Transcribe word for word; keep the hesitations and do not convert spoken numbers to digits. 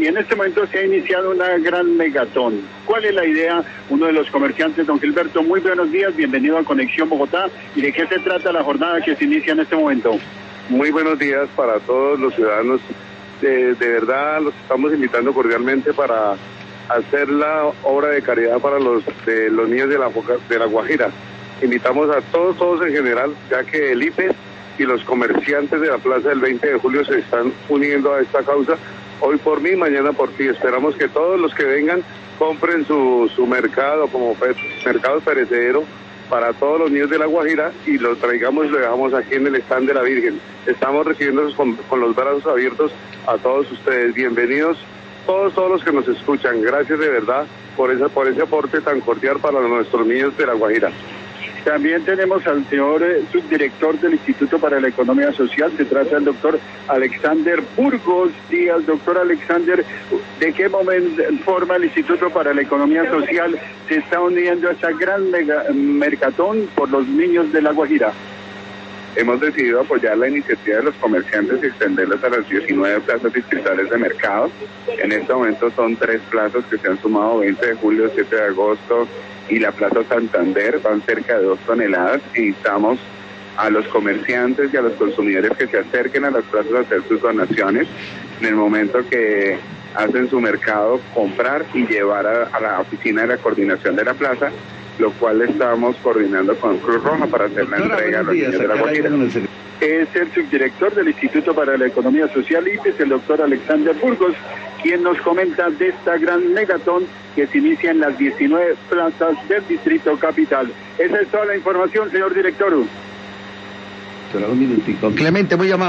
y en este momento se ha iniciado una gran megatón. ¿Cuál es la idea? Uno de los comerciantes, don Gilberto, muy buenos días, bienvenido a Conexión Bogotá. ¿Y de qué se trata la jornada que se inicia en este momento? Muy buenos días para todos los ciudadanos. De, de verdad los estamos invitando cordialmente para hacer la obra de caridad para los de los niños de la, de la Guajira. Invitamos a todos, todos en general, ya que el I P E S y los comerciantes de la Plaza del veinte de julio se están uniendo a esta causa. Hoy por mí, mañana por ti. Esperamos que todos los que vengan compren su, su mercado como mercado perecedero para todos los niños de La Guajira y lo traigamos y lo dejamos aquí en el stand de la Virgen. Estamos recibiendo con, con los brazos abiertos a todos ustedes. Bienvenidos todos, todos los que nos escuchan. Gracias de verdad por, esa, por ese aporte tan cordial para nuestros niños de La Guajira. También tenemos al señor eh, subdirector del Instituto para la Economía Social, se trata del doctor Alexander Burgos Díaz. Doctor Alexander, ¿de qué momento, forma el Instituto para la Economía Social se está uniendo a esta gran mega, mercatón por los niños de La Guajira? Hemos decidido apoyar la iniciativa de los comerciantes y extenderlas a las diecinueve plazas distritales de mercado. En este momento son tres plazas que se han sumado, veinte de julio, siete de agosto y la Plaza Santander, van cerca de dos toneladas. Invitamos a los comerciantes y a los consumidores que se acerquen a las plazas a hacer sus donaciones. En el momento que hacen su mercado, comprar y llevar a, a la oficina de la coordinación de la plaza, lo cual estamos coordinando con Cruz Roja para hacer la entrega a los niños de La Guajira. Es el subdirector del Instituto para la Economía Social, I P E S, el doctor Alexander Burgos, quien nos comenta de esta gran megatón que se inicia en las diecinueve plazas del Distrito Capital. Esa es toda la información, señor director. Un minutico. Clemente, muy amable.